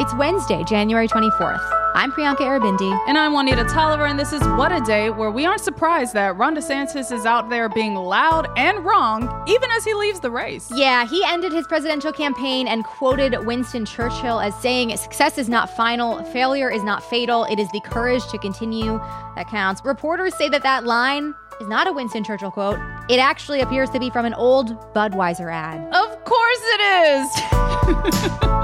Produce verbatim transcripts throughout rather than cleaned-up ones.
It's Wednesday, January twenty-fourth. I'm Priyanka Aribindi. And I'm Juanita Tolliver, and this is What a Day, where we aren't surprised that Ron DeSantis is out there being loud and wrong, even as he leaves the race. Yeah, he ended his presidential campaign and quoted Winston Churchill as saying, "Success is not final, failure is not fatal, it is the courage to continue that counts." Reporters say that that line is not a Winston Churchill quote. It actually appears to be from an old Budweiser ad. Of course it is!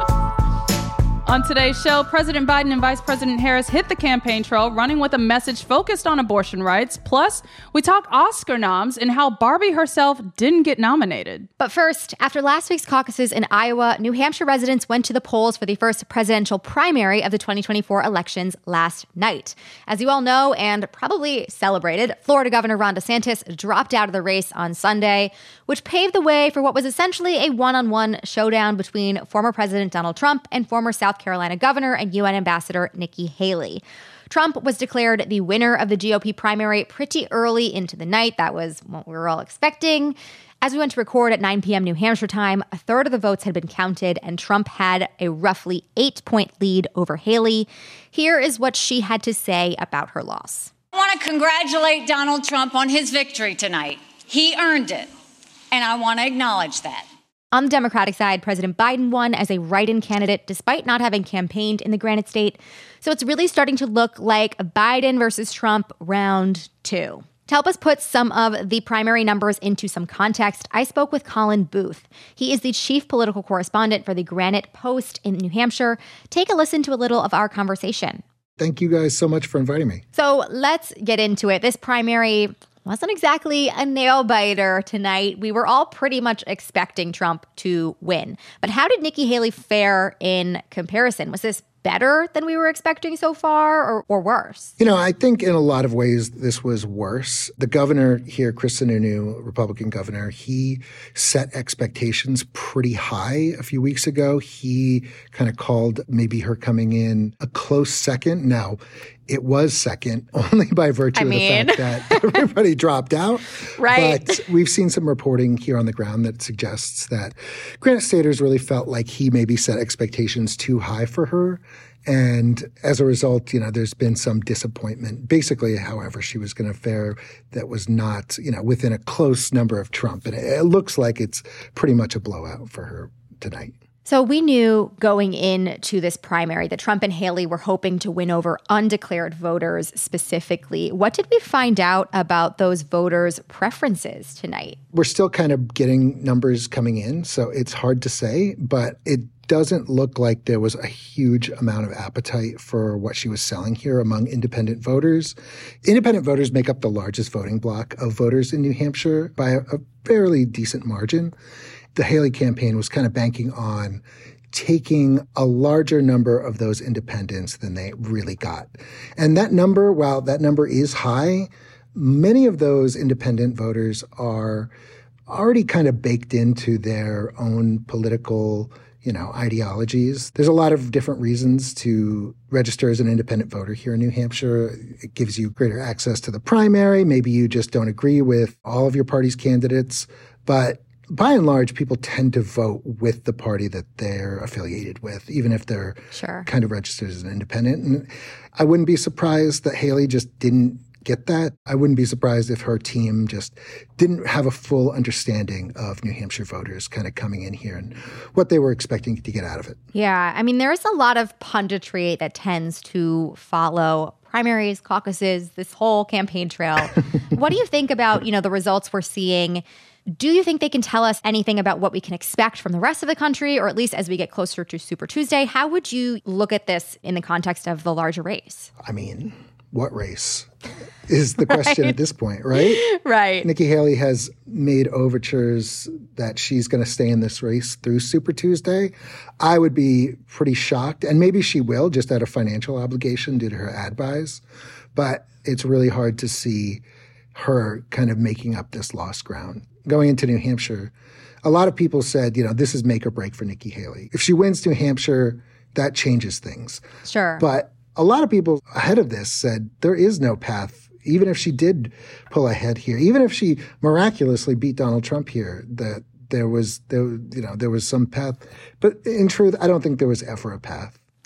On today's show, President Biden and Vice President Harris hit the campaign trail, running with a message focused on abortion rights. Plus, we talk Oscar noms and how Barbie herself didn't get nominated. But first, after last week's caucuses in Iowa, New Hampshire residents went to the polls for the first presidential primary of the twenty twenty-four elections last night. As you all know and probably celebrated, Florida Governor Ron DeSantis dropped out of the race on Sunday, which paved the way for what was essentially a one-on-one showdown between former President Donald Trump and former South Carolina Governor and U N Ambassador Nikki Haley. Trump was declared the winner of the G O P primary pretty early into the night. That was what we were all expecting. As we went to record at nine p.m. New Hampshire time, a third of the votes had been counted, and Trump had a roughly eight-point lead over Haley. Here is what she had to say about her loss. I want to congratulate Donald Trump on his victory tonight. He earned it, and I want to acknowledge that. On the Democratic side, President Biden won as a write-in candidate despite not having campaigned in the Granite State. So it's really starting to look like a Biden versus Trump round two. To help us put some of the primary numbers into some context, I spoke with Colin Booth. He is the chief political correspondent for the Granite Post in New Hampshire. Take a listen to a little of our conversation. Thank you guys so much for inviting me. So let's get into it. This primary wasn't exactly a nail-biter tonight. We were all pretty much expecting Trump to win. But how did Nikki Haley fare in comparison? Was this better than we were expecting so far, or, or worse? You know, I think in a lot of ways this was worse. The governor here, Chris Sununu, Republican governor, he set expectations pretty high a few weeks ago. He kind of called maybe her coming in a close second. Now, it was second only by virtue I of mean. the fact that everybody dropped out. Right. But we've seen some reporting here on the ground that suggests that Granite Staters really felt like he maybe set expectations too high for her. And as a result, you know, there's been some disappointment. Basically, however, she was going to fare that was not, you know, within a close number of Trump. And it, it looks like it's pretty much a blowout for her tonight. So we knew going into this primary that Trump and Haley were hoping to win over undeclared voters specifically. What did we find out about those voters' preferences tonight? We're still kind of getting numbers coming in, so it's hard to say, but it doesn't look like there was a huge amount of appetite for what she was selling here among independent voters. Independent voters make up the largest voting bloc of voters in New Hampshire by a, a fairly decent margin. The Haley campaign was kind of banking on taking a larger number of those independents than they really got. And that number, while that number is high, many of those independent voters are already kind of baked into their own political, you know, ideologies. There's a lot of different reasons to register as an independent voter here in New Hampshire. It gives you greater access to the primary. Maybe you just don't agree with all of your party's candidates, but by and large, people tend to vote with the party that they're affiliated with, even if they're sure. kind of registered as an independent. And I wouldn't be surprised that Haley just didn't get that. I wouldn't be surprised if her team just didn't have a full understanding of New Hampshire voters kind of coming in here and what they were expecting to get out of it. Yeah, I mean, there's a lot of punditry that tends to follow primaries, caucuses, this whole campaign trail. What do you think about, you know, the results we're seeing? Do you think they can tell us anything about what we can expect from the rest of the country, or at least as we get closer to Super Tuesday? How would you look at this in the context of the larger race? I mean, what race is the question right. at this point, right? Right. Nikki Haley has made overtures that she's going to stay in this race through Super Tuesday. I would be pretty shocked, and maybe she will, just out of financial obligation due to her ad buys. But it's really hard to see her kind of making up this lost ground. Going into New Hampshire, a lot of people said, you know, this is make or break for Nikki Haley. If she wins New Hampshire, that changes things. Sure. But a lot of people ahead of this said there is no path, even if she did pull ahead here, even if she miraculously beat Donald Trump here, that there was, there, you know, there was some path. But in truth, I don't think there was ever a path.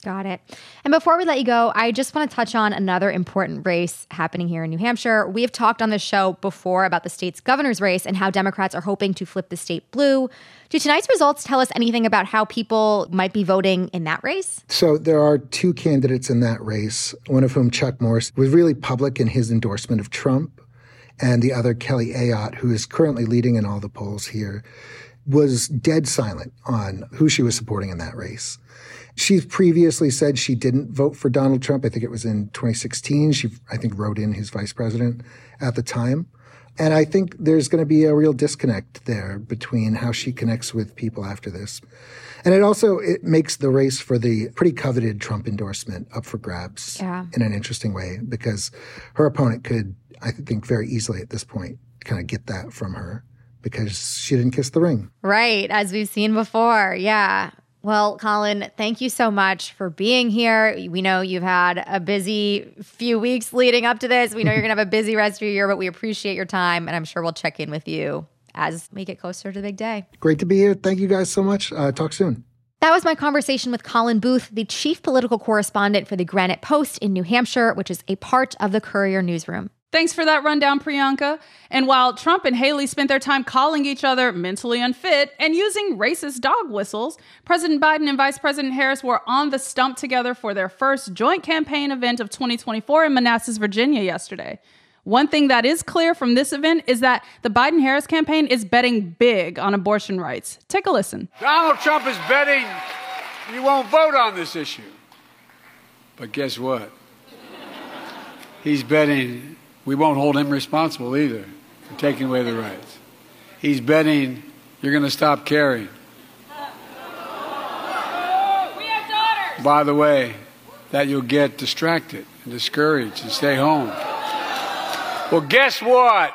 Got it. And before we let you go, I just want to touch on another important race happening here in New Hampshire. We have talked on this show before about the state's governor's race and how Democrats are hoping to flip the state blue. Do tonight's results tell us anything about how people might be voting in that race? So there are two candidates in that race, one of whom, Chuck Morse, was really public in his endorsement of Trump, and the other, Kelly Ayotte, who is currently leading in all the polls here, was dead silent on who she was supporting in that race. She's previously said she didn't vote for Donald Trump. I think it was in twenty sixteen. She, I think, wrote in his vice president at the time. And I think there's going to be a real disconnect there between how she connects with people after this. And it also, it makes the race for the pretty coveted Trump endorsement up for grabs yeah. in an interesting way, because her opponent could, I think, very easily at this point kind of get that from her because she didn't kiss the ring. Right, as we've seen before. Yeah. Well, Colin, thank you so much for being here. We know you've had a busy few weeks leading up to this. We know you're going to have a busy rest of your year, but we appreciate your time, and I'm sure we'll check in with you as we get closer to the big day. Great to be here. Thank you guys so much. Uh, talk soon. That was my conversation with Colin Booth, the chief political correspondent for the Granite Post in New Hampshire, which is a part of the Courier newsroom. Thanks for that rundown, Priyanka. And while Trump and Haley spent their time calling each other mentally unfit and using racist dog whistles, President Biden and Vice President Harris were on the stump together for their first joint campaign event of twenty twenty-four in Manassas, Virginia yesterday. One thing that is clear from this event is that the Biden-Harris campaign is betting big on abortion rights. Take a listen. Donald Trump is betting you won't vote on this issue. But guess what? He's betting we won't hold him responsible either for taking away the rights. He's betting you're going to stop caring. We have daughters. By the way, that you'll get distracted and discouraged and stay home. Well, guess what?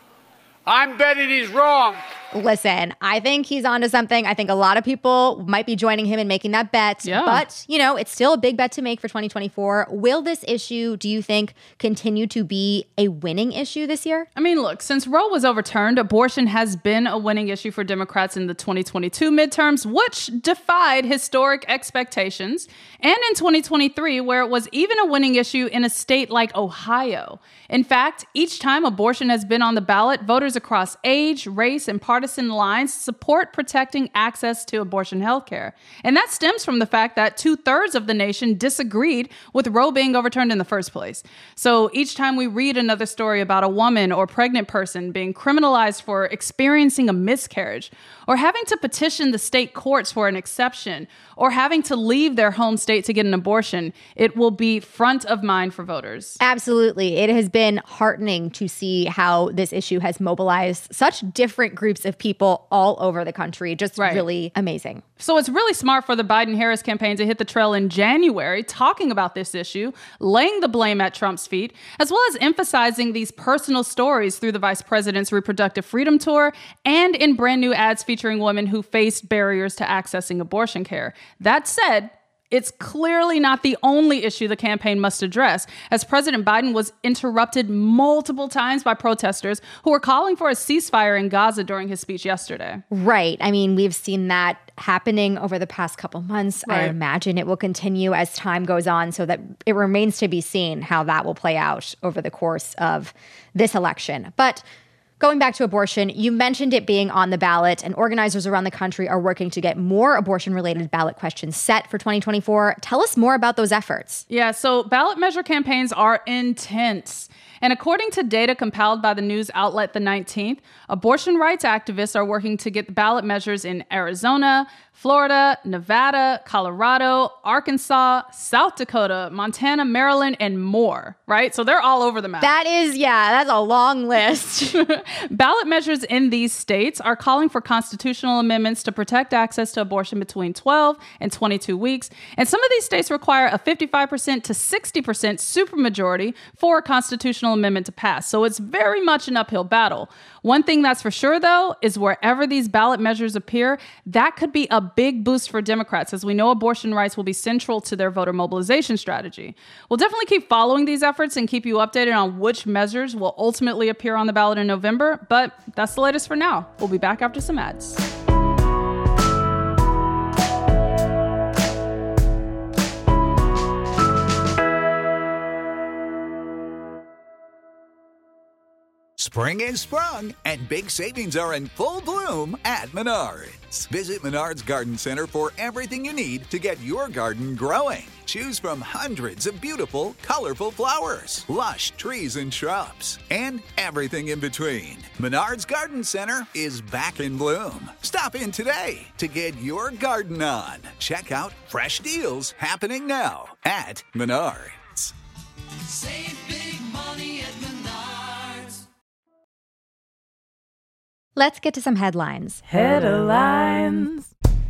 I'm betting he's wrong. Listen, I think he's onto something. I think a lot of people might be joining him in making that bet. Yeah. But, you know, it's still a big bet to make for twenty twenty-four. Will this issue, do you think, continue to be a winning issue this year? I mean, look, since Roe was overturned, abortion has been a winning issue for Democrats in the twenty twenty-two midterms, which defied historic expectations. And in twenty twenty-three, where it was even a winning issue in a state like Ohio. In fact, each time abortion has been on the ballot, voters across age, race, and partisan lines support protecting access to abortion health care. And that stems from the fact that two-thirds of the nation disagreed with Roe being overturned in the first place. So each time we read another story about a woman or pregnant person being criminalized for experiencing a miscarriage, or having to petition the state courts for an exception, or having to leave their home state to get an abortion, it will be front of mind for voters. Absolutely. It has been heartening to see how this issue has mobilized such different groups of people all over the country. Just right. Really amazing. So it's really smart for the Biden-Harris campaign to hit the trail in January, talking about this issue, laying the blame at Trump's feet, as well as emphasizing these personal stories through the vice president's reproductive freedom tour and in brand new ads featuring women who faced barriers to accessing abortion care. That said, it's clearly not the only issue the campaign must address, as President Biden was interrupted multiple times by protesters who were calling for a ceasefire in Gaza during his speech yesterday. Right. I mean, we've seen that happening over the past couple months. Right. I imagine it will continue as time goes on, so that it remains to be seen how that will play out over the course of this election. But going back to abortion, you mentioned it being on the ballot, and organizers around the country are working to get more abortion-related ballot questions set for twenty twenty-four. Tell us more about those efforts. Yeah, so ballot measure campaigns are intense. And according to data compiled by the news outlet The nineteenth, abortion rights activists are working to get the ballot measures in Arizona, Florida, Nevada, Colorado, Arkansas, South Dakota, Montana, Maryland, and more, right? So they're all over the map. That is, yeah, that's a long list. Ballot measures in these states are calling for constitutional amendments to protect access to abortion between twelve and twenty-two weeks. And some of these states require a fifty-five percent to sixty percent supermajority for a constitutional amendment to pass. So it's very much an uphill battle. One thing that's for sure, though, is wherever these ballot measures appear, that could be a big boost for Democrats, as we know abortion rights will be central to their voter mobilization strategy. We'll definitely keep following these efforts and keep you updated on which measures will ultimately appear on the ballot in November, but that's the latest for now. We'll be back after some ads. Spring is sprung, and big savings are in full bloom at Menards. Visit Menards Garden Center for everything you need to get your garden growing. Choose from hundreds of beautiful, colorful flowers, lush trees and shrubs, and everything in between. Menards Garden Center is back in bloom. Stop in today to get your garden on. Check out fresh deals happening now at Menards. Save big money at Menards. Let's get to some headlines. Headlines.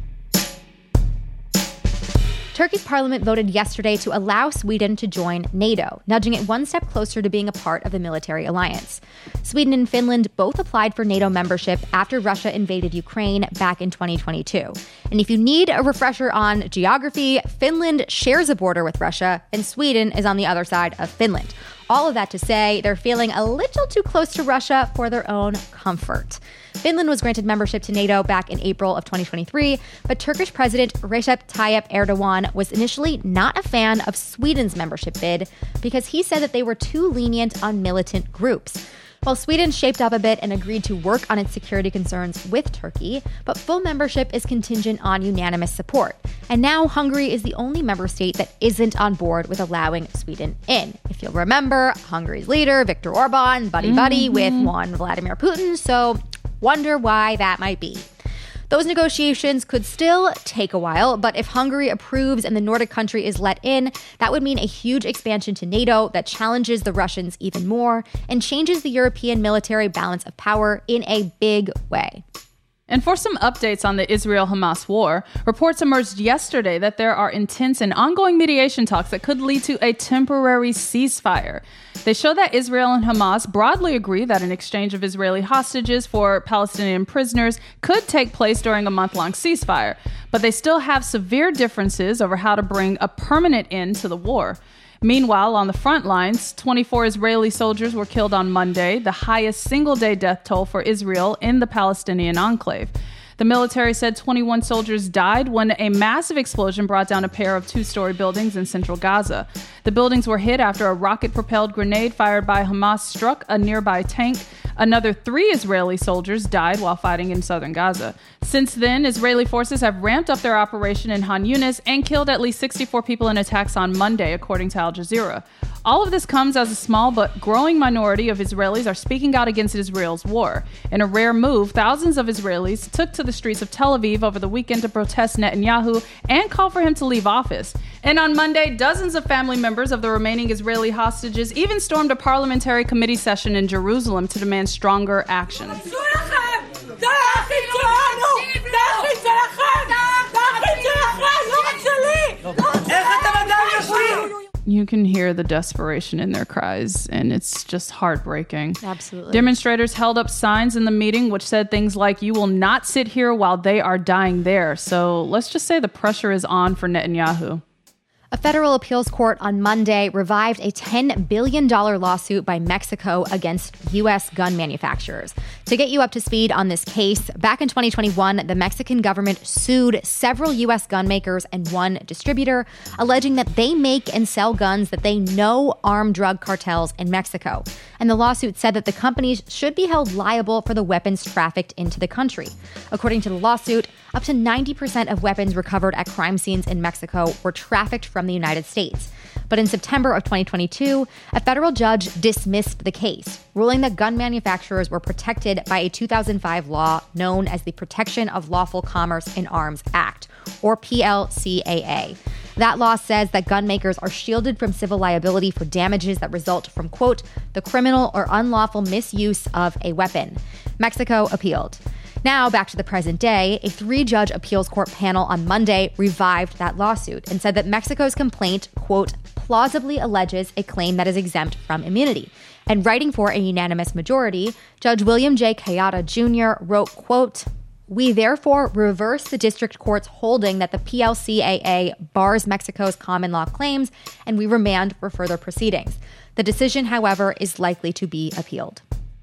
Turkey's parliament voted yesterday to allow Sweden to join NATO, nudging it one step closer to being a part of the military alliance. Sweden and Finland both applied for NATO membership after Russia invaded Ukraine back in twenty twenty-two. And if you need a refresher on geography, Finland shares a border with Russia, and Sweden is on the other side of Finland. All of that to say, they're feeling a little too close to Russia for their own comfort. Finland was granted membership to NATO back in April of twenty twenty-three, but Turkish President Recep Tayyip Erdogan was initially not a fan of Sweden's membership bid because he said that they were too lenient on militant groups. Well, Sweden shaped up a bit and agreed to work on its security concerns with Turkey, but full membership is contingent on unanimous support. And now Hungary is the only member state that isn't on board with allowing Sweden in. If you'll remember, Hungary's leader, Viktor Orban, buddy-buddy mm-hmm. with one Vladimir Putin, so wonder why that might be. Those negotiations could still take a while, but if Hungary approves and the Nordic country is let in, that would mean a huge expansion to NATO that challenges the Russians even more and changes the European military balance of power in a big way. And for some updates on the Israel-Hamas war, reports emerged yesterday that there are intense and ongoing mediation talks that could lead to a temporary ceasefire. They show that Israel and Hamas broadly agree that an exchange of Israeli hostages for Palestinian prisoners could take place during a month-long ceasefire, but they still have severe differences over how to bring a permanent end to the war. Meanwhile, on the front lines, twenty-four Israeli soldiers were killed on Monday, the highest single-day death toll for Israel in the Palestinian enclave. The military said twenty-one soldiers died when a massive explosion brought down a pair of two-story buildings in central Gaza. The buildings were hit after a rocket-propelled grenade fired by Hamas struck a nearby tank. Another three Israeli soldiers died while fighting in southern Gaza. Since then, Israeli forces have ramped up their operation in Han Yunis and killed at least sixty-four people in attacks on Monday, according to Al Jazeera. All of this comes as a small but growing minority of Israelis are speaking out against Israel's war. In a rare move, thousands of Israelis took to the streets of Tel Aviv over the weekend to protest Netanyahu and call for him to leave office. And on Monday, dozens of family members of the remaining Israeli hostages even stormed a parliamentary committee session in Jerusalem to demand stronger action. You can hear the desperation in their cries, and it's just heartbreaking. Absolutely. Demonstrators held up signs in the meeting which said things like, "You will not sit here while they are dying there." So let's just say the pressure is on for Netanyahu. A federal appeals court on Monday revived a ten billion dollars lawsuit by Mexico against U S gun manufacturers. To get you up to speed on this case, back in twenty twenty-one, the Mexican government sued several U S gun makers and one distributor, alleging that they make and sell guns that they know arm drug cartels in Mexico. And the lawsuit said that the companies should be held liable for the weapons trafficked into the country. According to the lawsuit, up to ninety percent of weapons recovered at crime scenes in Mexico were trafficked from the United States. But in September of twenty twenty-two, a federal judge dismissed the case, ruling that gun manufacturers were protected by a two thousand five law known as the Protection of Lawful Commerce in Arms Act, or P L C A A. That law says that gun makers are shielded from civil liability for damages that result from, quote, the criminal or unlawful misuse of a weapon. Mexico appealed. Now, back to the present day, a three-judge appeals court panel on Monday revived that lawsuit and said that Mexico's complaint, quote, plausibly alleges a claim that is exempt from immunity. And writing for a unanimous majority, Judge William J. Kayada Junior wrote, quote, we therefore reverse the district court's holding that the P L C A A bars Mexico's common law claims, and we remand for further proceedings. The decision, however, is likely to be appealed.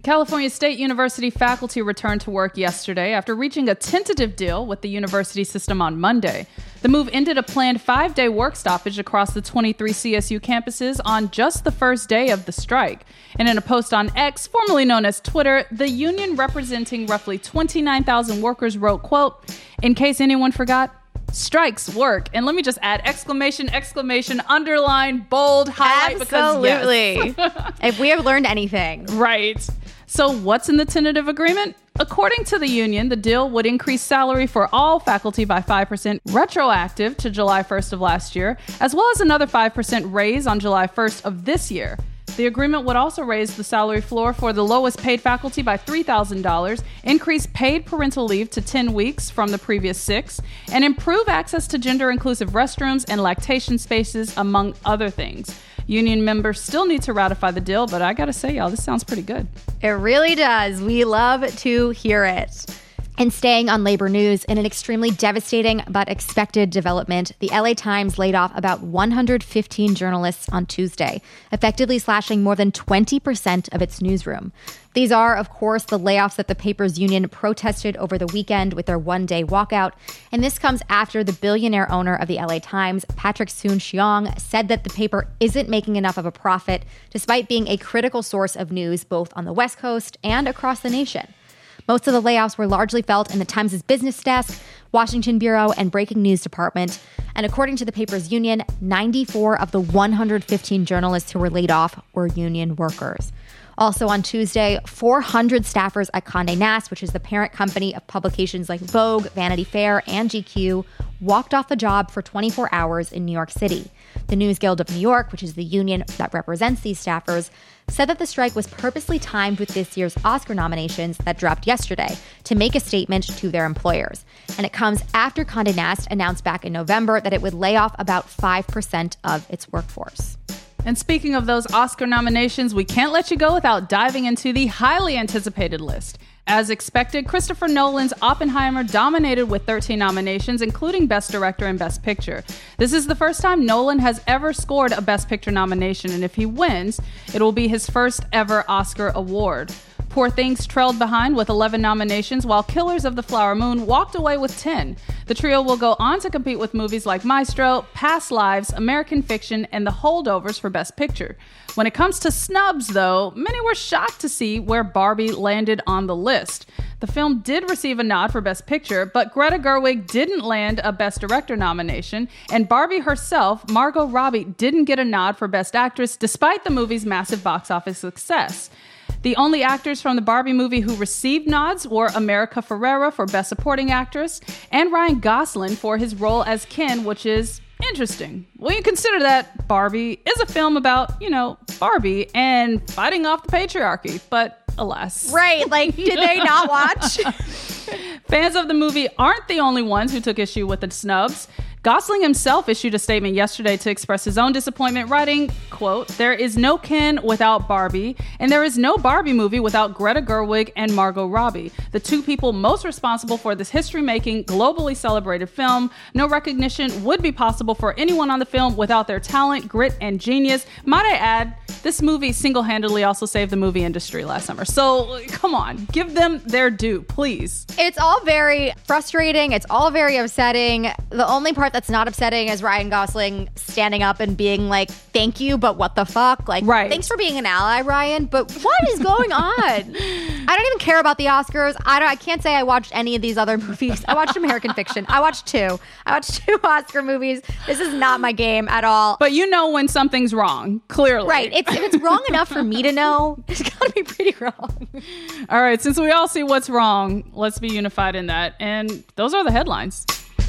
California State University faculty returned to work yesterday after reaching a tentative deal with the university system on Monday. The move ended a planned five-day work stoppage across the twenty-three C S U campuses on just the first day of the strike. And in a post on X, formerly known as Twitter, the union representing roughly twenty-nine thousand workers wrote, quote, "In case anyone forgot, strikes work." And let me just add exclamation, exclamation, underline, bold, highlight. Absolutely. Because yes. If we have learned anything. Right. So what's in the tentative agreement? According to the union, the deal would increase salary for all faculty by five percent retroactive to July first of last year, as well as another five percent raise on July first of this year. The agreement would also raise the salary floor for the lowest paid faculty by three thousand dollars, increase paid parental leave to ten weeks from the previous six, and improve access to gender-inclusive restrooms and lactation spaces, among other things. Union members still need to ratify the deal, but I gotta say, y'all, this sounds pretty good. It really does. We love to hear it. And staying on labor news, in an extremely devastating but expected development, the L A Times laid off about one hundred fifteen journalists on Tuesday, effectively slashing more than twenty percent of its newsroom. These are, of course, the layoffs that the paper's union protested over the weekend with their one-day walkout. And this comes after the billionaire owner of the L A Times, Patrick Soon-Shiong, said that the paper isn't making enough of a profit, despite being a critical source of news both on the West Coast and across the nation. Most of the layoffs were largely felt in the Times' business desk, Washington bureau, and breaking news department. And according to the paper's union, ninety-four of the one hundred fifteen journalists who were laid off were union workers. Also on Tuesday, four hundred staffers at Condé Nast, which is the parent company of publications like Vogue, Vanity Fair, and G Q, walked off the job for twenty-four hours in New York City. The News Guild of New York, which is the union that represents these staffers, said that the strike was purposely timed with this year's Oscar nominations that dropped yesterday to make a statement to their employers. And it comes after Condé Nast announced back in November that it would lay off about five percent of its workforce. And speaking of those Oscar nominations, we can't let you go without diving into the highly anticipated list. As expected, Christopher Nolan's Oppenheimer dominated with thirteen nominations, including Best Director and Best Picture. This is the first time Nolan has ever scored a Best Picture nomination, and if he wins, it will be his first ever Oscar award. Poor Things trailed behind with eleven nominations, while Killers of the Flower Moon walked away with ten. The trio will go on to compete with movies like Maestro, Past Lives, American Fiction, and The Holdovers for Best Picture. When it comes to snubs, though, many were shocked to see where Barbie landed on the list. The film did receive a nod for Best Picture, but Greta Gerwig didn't land a Best Director nomination, and Barbie herself, Margot Robbie, didn't get a nod for Best Actress despite the movie's massive box office success. The only actors from the Barbie movie who received nods were America Ferrera for Best Supporting Actress and Ryan Gosling for his role as Ken, which is interesting. When you consider that Barbie is a film about, you know, Barbie and fighting off the patriarchy, but alas. Right, like, did they not watch? Fans of the movie aren't the only ones who took issue with the snubs. Gosling himself issued a statement yesterday to express his own disappointment, writing, quote, "There is no Ken without Barbie, and there is no Barbie movie without Greta Gerwig and Margot Robbie, the two people most responsible for this history-making, globally celebrated film. No recognition would be possible for anyone on the film without their talent, grit, and genius. Might I add, this movie single-handedly also saved the movie industry last summer. So, come on, give them their due, please." It's all very frustrating. It's all very upsetting. The only part that's not upsetting is Ryan Gosling standing up and being like, "Thank you, but what the fuck?" Like, right. Thanks for being an ally, Ryan, but what is going on? I don't even care about the Oscars. I don't. I can't say I watched any of these other movies. I watched American Fiction. I watched two. I watched two Oscar movies. This is not my game at all. But you know when something's wrong, clearly. Right. It's, if it's wrong enough for me to know, it's got to be pretty wrong. All right. Since we all see what's wrong, let's be unified in that. And those are the headlines.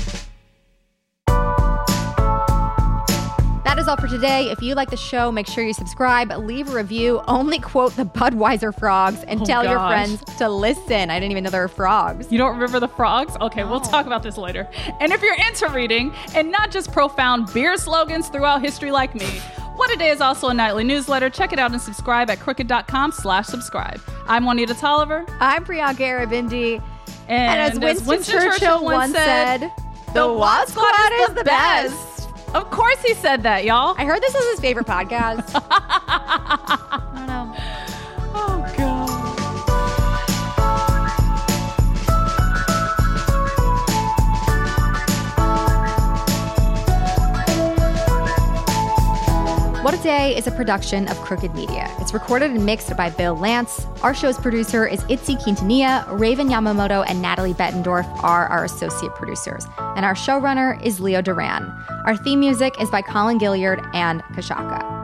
That is all for today. If you like the show, make sure you subscribe, leave a review, only quote the Budweiser frogs, and oh tell gosh. your friends to listen. I didn't even know there were frogs. You don't remember the frogs? Okay, no. We'll talk about this later. And if you're into reading and not just profound beer slogans throughout history like me, What A Day is also a nightly newsletter. Check it out and subscribe at crooked.com slash subscribe. I'm Juanita Tolliver. I'm Priyanka Arabindi. And, and as Winston, Winston Churchill, Churchill once said, said the Wad Squad is the best. best. Of course he said that, y'all. I heard this was his favorite podcast. I don't know. Oh, God. What a Day is a production of Crooked Media. It's recorded and mixed by Bill Lance. Our show's producer is Itzy Quintanilla. Raven Yamamoto and Natalie Bettendorf are our associate producers. And our showrunner is Leo Duran. Our theme music is by Colin Gilliard and Kashaka.